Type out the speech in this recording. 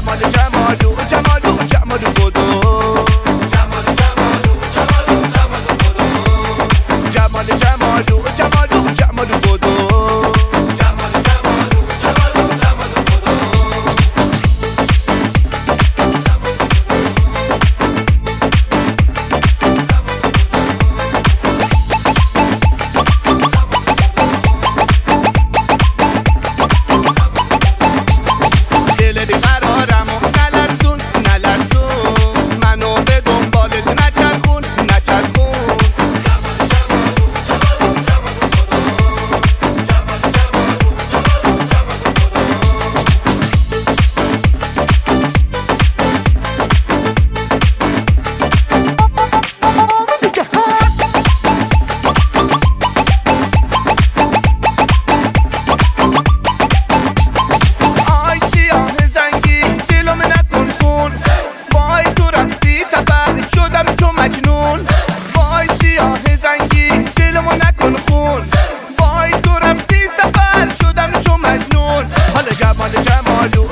جمال جمالو جمالو جمالو بدو جمال جمالو جمالو جمالو بدو جمال جمالو جمالو جمالو بدو شدم تو مجنون وای سیاه زنگی دلمو نکن خون وای تو رفتی سفر شدم تو مجنون حالا جمال جمالو